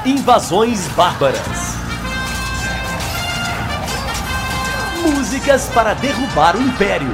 Invasões Bárbaras. Músicas para derrubar o Império.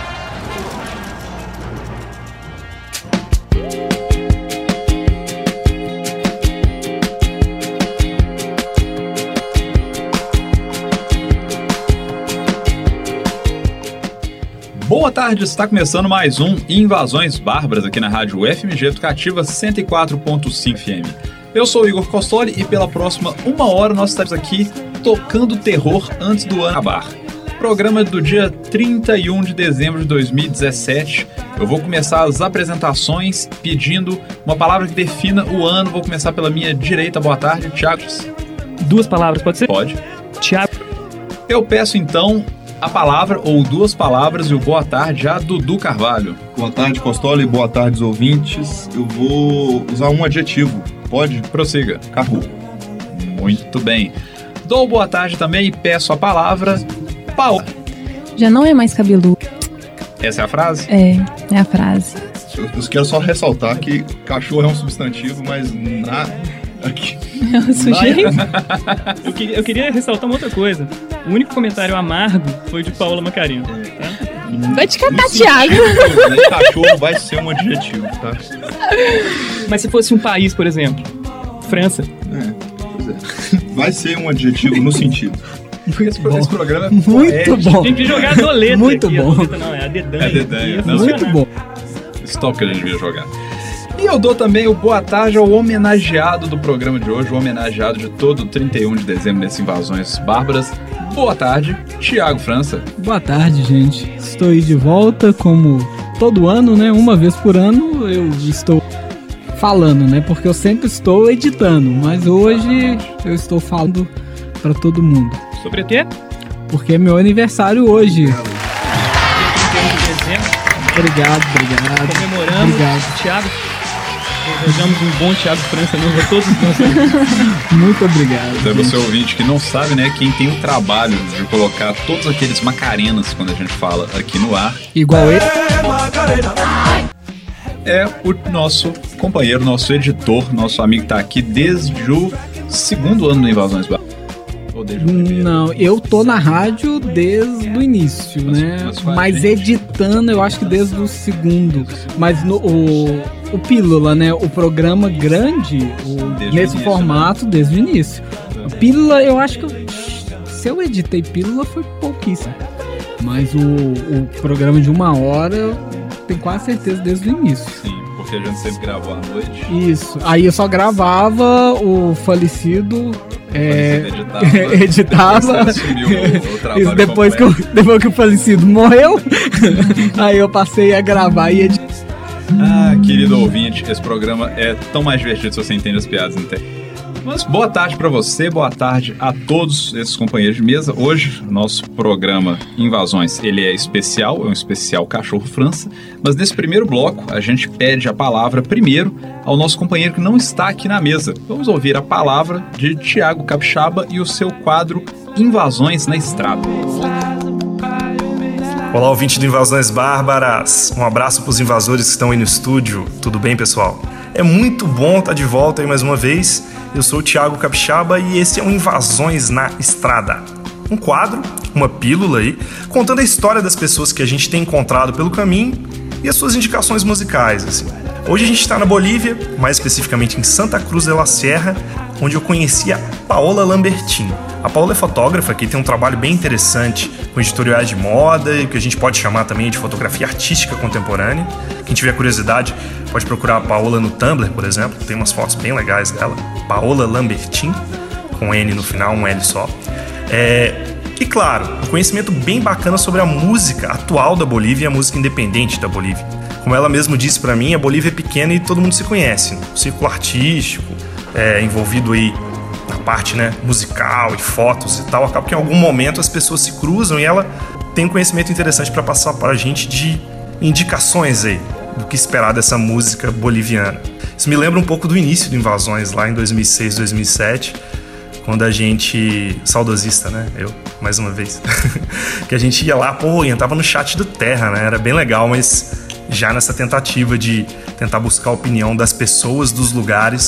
Boa tarde, está começando mais um Invasões Bárbaras aqui na Rádio FMG Educativa 104.5 FM. Eu sou o Igor Costoli e pela próxima uma hora nós estaremos aqui tocando terror antes do ano acabar. Programa do dia 31 de dezembro de 2017. Eu vou começar as apresentações pedindo uma palavra que defina o ano. Vou começar pela minha direita. Boa tarde, Thiago. 2 palavras, pode ser? Pode. Thiago. Eu peço então a palavra ou 2 palavras e o boa tarde a Dudu Carvalho. Boa tarde, Costoli, boa tarde, ouvintes. Eu vou usar um adjetivo. Pode? Prossiga. Carro. Muito bem. Dou boa tarde também e peço a palavra Paola. Já não é mais cabeludo. Essa é a frase? É a frase. Eu quero só ressaltar que cachorro é um substantivo, mas aqui. É um sujeito? Eu queria ressaltar uma outra coisa. O único comentário amargo foi de Paola Macarino. Tá? Vai te catar, Thiago. Cachorro vai ser um adjetivo, tá? Mas se fosse um país, por exemplo, França. Pois é. Vai ser um adjetivo no sentido. Esse programa é muito bom. Tem que jogar a doleta. Muito aqui. bom. A doleta não, é a dedanha. É a dedanha. Muito bom. Stop que a gente devia jogar. E eu dou também o boa tarde ao homenageado do programa de hoje, o homenageado de todo o 31 de dezembro nessas Invasões Bárbaras. Boa tarde, Thiago França. Boa tarde, gente. Estou aí de volta, como todo ano, né? Uma vez por ano eu estou falando, né? Porque eu sempre estou editando, mas hoje eu estou falando para todo mundo. Sobre o quê? Porque é meu aniversário hoje. 31 de dezembro. Obrigado. Comemoramos. Obrigado. Thiago. Desejamos um bom Thiago França novo a todos nós. Muito obrigado. Então, você ouvinte que não sabe, né, quem tem o trabalho de colocar todos aqueles macarenas quando a gente fala aqui no ar. Igual ele. É o nosso companheiro, nosso editor, nosso amigo que tá aqui desde o 2º ano do Invasões Bárbaras. Ou desde o primeiro? Não, eu tô na rádio desde o início, né? Mas editando eu acho que desde o 2º. Mas o Pílula, né? O programa grande, nesse início, formato, né? Desde o início. Pílula, eu acho que se eu editei Pílula foi pouquíssimo. Mas o programa de 1 hora eu tenho quase certeza desde o início. Sim, porque a gente sempre gravou à noite. Isso. Aí eu só gravava o falecido. Depois Editava. você assumiu o trabalho. Isso depois que o falecido morreu. Aí eu passei a gravar e editar. Querido ouvinte, esse programa é tão mais divertido se você entende as piadas, não tem? Mas boa tarde pra você, boa tarde a todos esses companheiros de mesa. Hoje, nosso programa Invasões, ele é especial, é um especial Cachorro França. Mas nesse primeiro bloco, a gente pede a palavra primeiro ao nosso companheiro que não está aqui na mesa. Vamos ouvir a palavra de Thiago Capixaba e o seu quadro Invasões na Estrada. Olá, ouvinte do Invasões Bárbaras. Um abraço para os invasores que estão aí no estúdio. Tudo bem, pessoal? É muito bom estar de volta aí mais uma vez. Eu sou o Thiago Capixaba e esse é o Invasões na Estrada. Um quadro, uma pílula aí, contando a história das pessoas que a gente tem encontrado pelo caminho e as suas indicações musicais, assim. Hoje a gente está na Bolívia, mais especificamente em Santa Cruz de la Sierra, onde eu conheci a Paola Lambertin. A Paola é fotógrafa que tem um trabalho bem interessante com editoriais de moda e que a gente pode chamar também de fotografia artística contemporânea. Quem tiver curiosidade pode procurar a Paola no Tumblr, por exemplo, tem umas fotos bem legais dela. Paola Lambertin, com N no final, um L só. E claro, um conhecimento bem bacana sobre a música atual da Bolívia e a música independente da Bolívia. Como ela mesma disse pra mim, a Bolívia é pequena e todo mundo se conhece. O círculo artístico, envolvido aí na parte, né, musical e fotos e tal, acaba que em algum momento as pessoas se cruzam e ela tem um conhecimento interessante para passar para a gente de indicações aí do que esperar dessa música boliviana. Isso me lembra um pouco do início do Invasões, lá em 2006, 2007, quando a gente... Saudosista, né? Eu, mais uma vez. Que a gente ia lá, entrava no chat do Terra, né? Era bem legal, mas já nessa tentativa de tentar buscar a opinião das pessoas, dos lugares,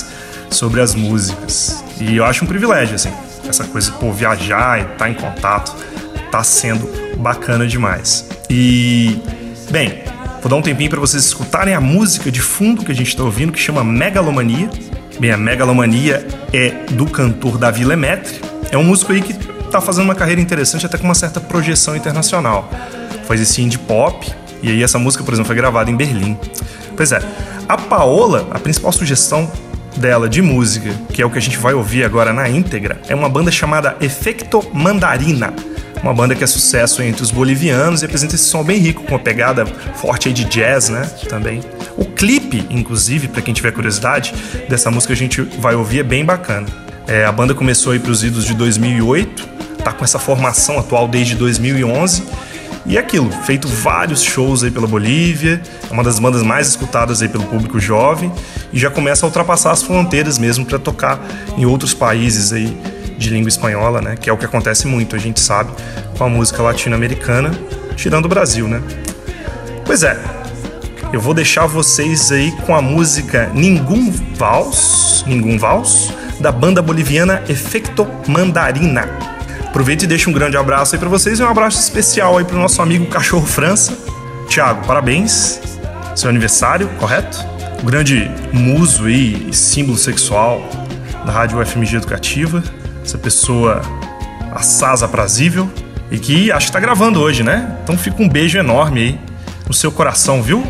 sobre as músicas. E eu acho um privilégio, assim, essa coisa de viajar e estar em contato, tá sendo bacana demais. E, bem, vou dar um tempinho para vocês escutarem a música de fundo que a gente está ouvindo, que chama Megalomania. Bem, a Megalomania é do cantor Davi Lemaitre. É um músico aí que tá fazendo uma carreira interessante, até com uma certa projeção internacional. Faz esse indie pop, e aí essa música, por exemplo, foi gravada em Berlim. Pois é, a Paola, a principal sugestão dela de música, que é o que a gente vai ouvir agora na íntegra, é uma banda chamada Efecto Mandarina. Uma banda que é sucesso entre os bolivianos e apresenta esse som bem rico, com uma pegada forte aí de jazz, né, também. O clipe, inclusive, para quem tiver curiosidade, dessa música que a gente vai ouvir é bem bacana. A banda começou aí pros idos de 2008, tá com essa formação atual desde 2011, e é aquilo, feito vários shows aí pela Bolívia, é uma das bandas mais escutadas aí pelo público jovem, e já começa a ultrapassar as fronteiras mesmo para tocar em outros países aí de língua espanhola, né? Que é o que acontece muito, a gente sabe, com a música latino-americana, tirando o Brasil, né? Pois é, eu vou deixar vocês aí com a música Ningún Vals, da banda boliviana Efecto Mandarina. Aproveita e deixa um grande abraço aí pra vocês e um abraço especial aí pro nosso amigo Cachorro França. Thiago, parabéns, seu aniversário, correto? O grande muso aí, símbolo sexual da Rádio UFMG Educativa. Essa pessoa assaz aprazível e que acho que tá gravando hoje, né? Então fica um beijo enorme aí no seu coração, viu?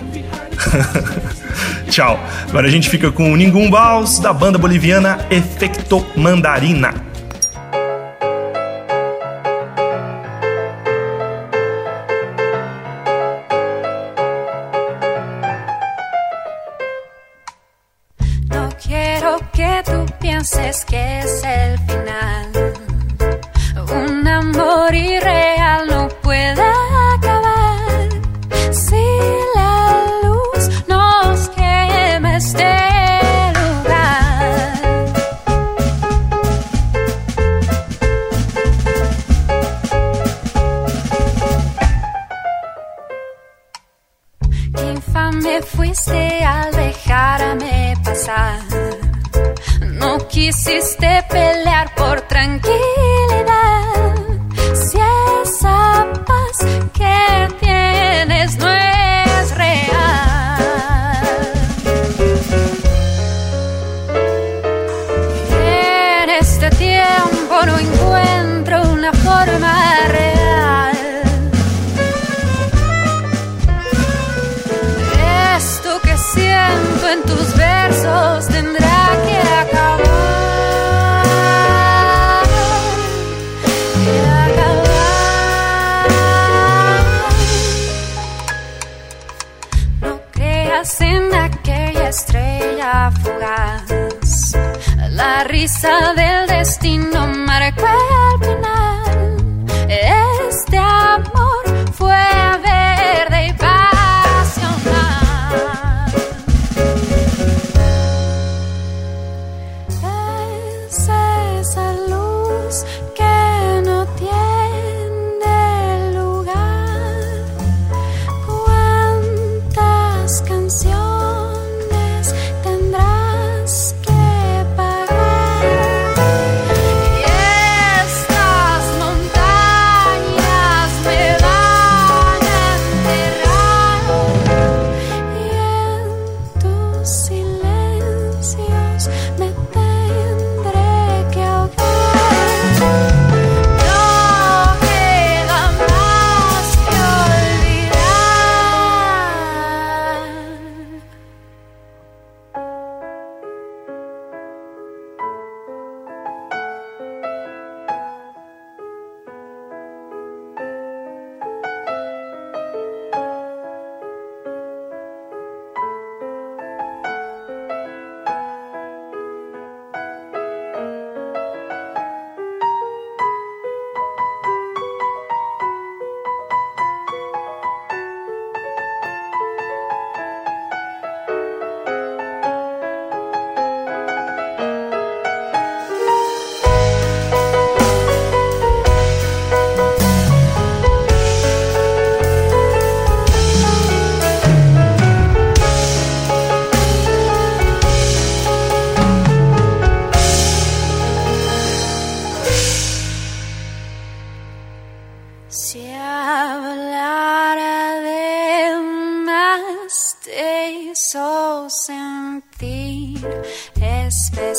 Tchau. Agora a gente fica com o Ningún Vals da banda boliviana Efecto Mandarina. No quiero que tú pienses que es el final. Un amor irreal no puede acabar. Si la luz nos quema este lugar. Infame fuiste al dejarme pasar. No quisiste pelear por tranquilidad. Si esa paz que tienes no es real. En este tiempo no encuentro una forma real. Esto que siento en tus versos tendrá que acabar. No creas en aquella estrella fugaz. La risa del destino marcó el final. Este amor fue verde y pasional. Es esa luz que no tiene lugar. ¿Cuántas canciones tendrás que pagar? Y esta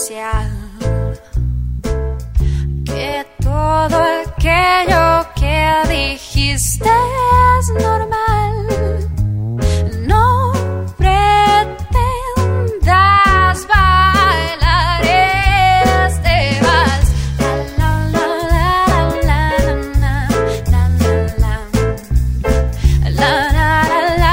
especial, que todo aquello que dijiste es normal. No pretendas bailar este vals. La la la la la la la la la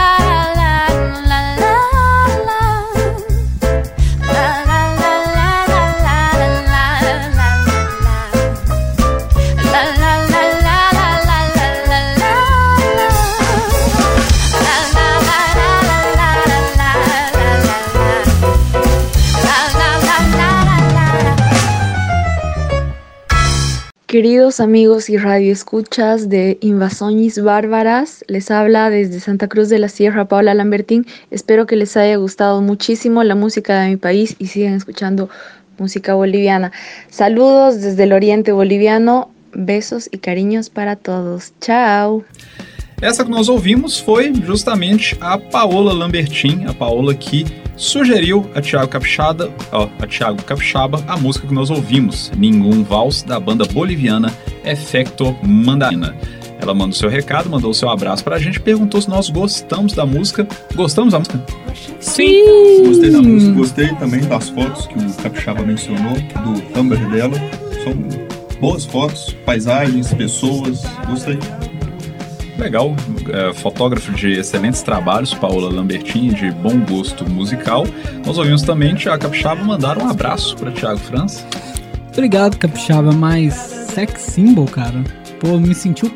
Queridos amigos y radioescuchas de Invasiones Bárbaras, les habla desde Santa Cruz de la Sierra Paola Lambertín. Espero que les haya gustado muchísimo la música de mi país y sigan escuchando música boliviana. Saludos desde el oriente boliviano, besos e carinhos para todos. Tchau! Essa que nós ouvimos foi justamente a Paola Lambertin, a Paola que sugeriu a Thiago Capixaba a música que nós ouvimos, Ningún Vals, da banda boliviana Efecto Mandarina. Ela mandou seu recado, mandou seu abraço pra gente, perguntou se nós gostamos da música. Gostamos da música? Sim! Gostei da música, gostei também das fotos que o Capixaba mencionou, do Tumblr dela. São boas fotos, paisagens, pessoas, gostei. Legal, fotógrafo de excelentes trabalhos, Paola Lambertin, de bom gosto musical. Nós ouvimos também Thiago Capixaba mandar um abraço para Thiago França. Obrigado, Capixaba, mas sex symbol, cara. Pô, me sentiu...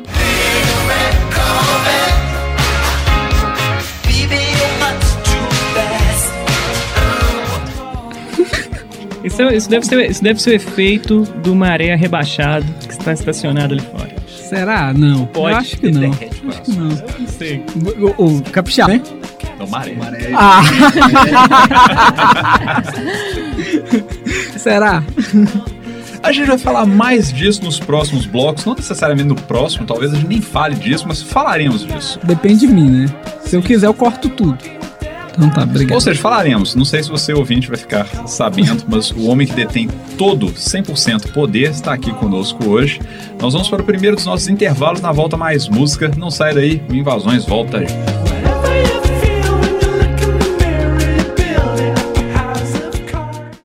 Isso deve ser o efeito do maré rebaixado que está estacionado ali fora. Será? Não. Pode. Eu acho que não. Acho que não. Não sei. O Capixaba, né? Então, maré. Ah! Será? A gente vai falar mais disso nos próximos blocos, não necessariamente no próximo, talvez a gente nem fale disso, mas falaremos disso. Depende de mim, né? Se eu quiser, eu corto tudo. Então tá, obrigado. Ou seja, falaremos. Não sei se você, ouvinte, vai ficar sabendo, mas o homem que detém todo, 100% poder, está aqui conosco hoje. Nós vamos para o primeiro dos nossos intervalos. Na volta, mais música. Não sai daí, o Invasões volta aí.